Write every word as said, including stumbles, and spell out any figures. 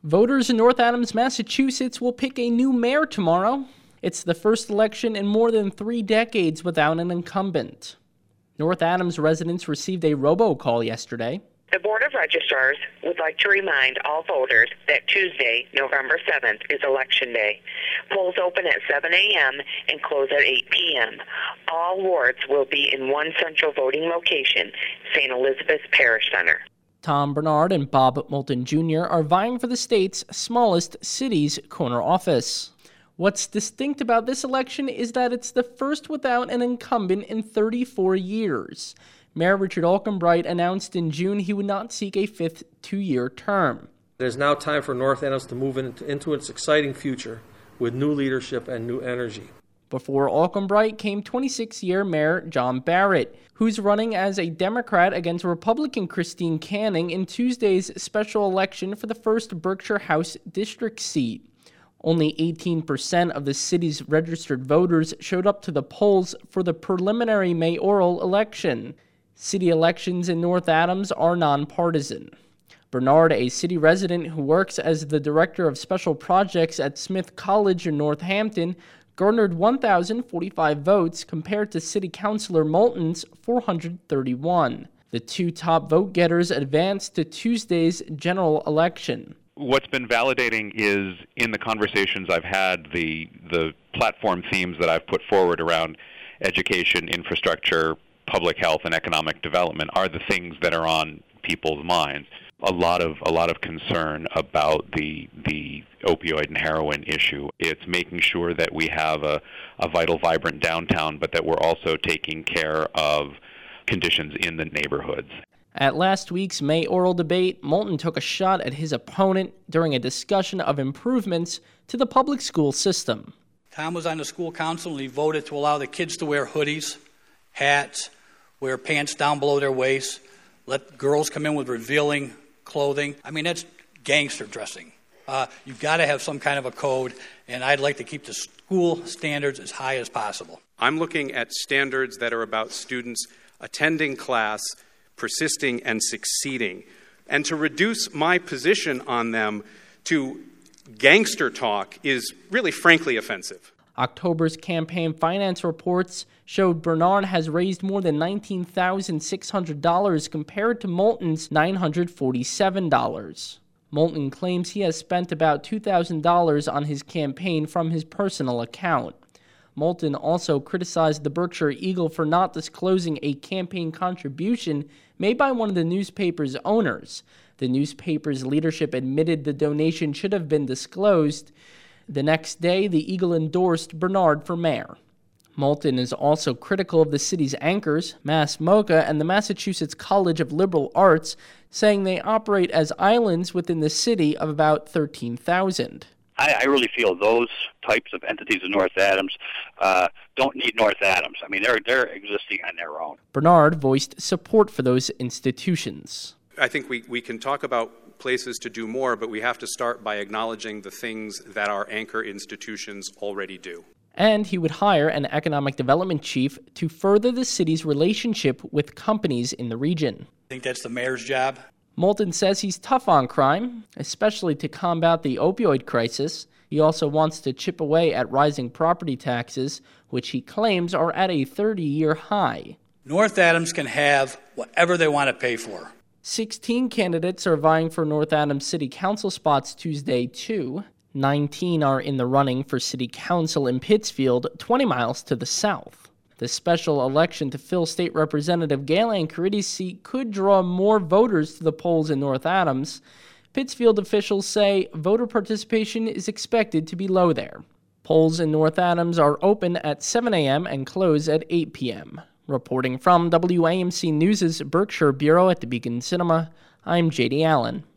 Voters in North Adams, Massachusetts will pick a new mayor tomorrow. It's the first election in more than three decades without an incumbent. North Adams residents received a robocall yesterday. The Board of Registrars would like to remind all voters that Tuesday, November seventh, is Election Day. Polls open at seven a.m. and close at eight p.m. All wards will be in one central voting location, Saint Elizabeth's Parish Center. Tom Bernard and Bob Moulton Junior are vying for the state's smallest city's corner office. What's distinct about this election is that it's the first without an incumbent in thirty-four years. Mayor Richard Alkenbright announced in June he would not seek a fifth two-year term. It is now time for North Adams to move into, into its exciting future with new leadership and new energy. Before Alkenbright came twenty-six-year Mayor John Barrett, who's running as a Democrat against Republican Christine Canning in Tuesday's special election for the first Berkshire House district seat. Only eighteen percent of the city's registered voters showed up to the polls for the preliminary mayoral election. City elections in North Adams are nonpartisan. Bernard, a city resident who works as the director of special projects at Smith College in Northampton, garnered one thousand forty-five votes compared to City Councilor Moulton's four hundred thirty-one. The two top vote-getters advanced to Tuesday's general election. What's been validating is, in the conversations I've had, the the platform themes that I've put forward around education, infrastructure, public health, and economic development are the things that are on people's minds. A lot of a lot of concern about the the opioid and heroin issue. It's making sure that we have a, a vital, vibrant downtown, but that we're also taking care of conditions in the neighborhoods. At last week's mayoral debate, Moulton took a shot at his opponent during a discussion of improvements to the public school system. Tom was on the school council and he voted to allow the kids to wear hoodies, hats, wear pants down below their waist, let girls come in with revealing clothing. I mean, that's gangster dressing. Uh, you've got to have some kind of a code, and I'd like to keep the school standards as high as possible. I'm looking at standards that are about students attending class, persisting, and succeeding. And to reduce my position on them to gangster talk is really, frankly, offensive. October's campaign finance reports showed Bernard has raised more than nineteen thousand six hundred dollars compared to Moulton's nine hundred forty-seven dollars. Moulton claims he has spent about two thousand dollars on his campaign from his personal account. Moulton also criticized the Berkshire Eagle for not disclosing a campaign contribution made by one of the newspaper's owners. The newspaper's leadership admitted the donation should have been disclosed. The next day, the Eagle endorsed Bernard for mayor. Moulton is also critical of the city's anchors, Mass MoCA and the Massachusetts College of Liberal Arts, saying they operate as islands within the city of about thirteen thousand. I, I really feel those types of entities in North Adams uh, don't need North Adams. I mean, they're they're existing on their own. Bernard voiced support for those institutions. I think we, we can talk about places to do more, but we have to start by acknowledging the things that our anchor institutions already do. And he would hire an economic development chief to further the city's relationship with companies in the region. I think that's the mayor's job. Moulton says he's tough on crime, especially to combat the opioid crisis. He also wants to chip away at rising property taxes, which he claims are at a thirty-year high. North Adams can have whatever they want to pay for. sixteen candidates are vying for North Adams City Council spots Tuesday, too. nineteen are in the running for City Council in Pittsfield, twenty miles to the south. The special election to fill State Representative Gail Ann Caridy's seat could draw more voters to the polls in North Adams. Pittsfield officials say voter participation is expected to be low there. Polls in North Adams are open at seven a.m. and close at eight p.m. Reporting from W A M C News' Berkshire Bureau at the Beacon Cinema, I'm J D Allen.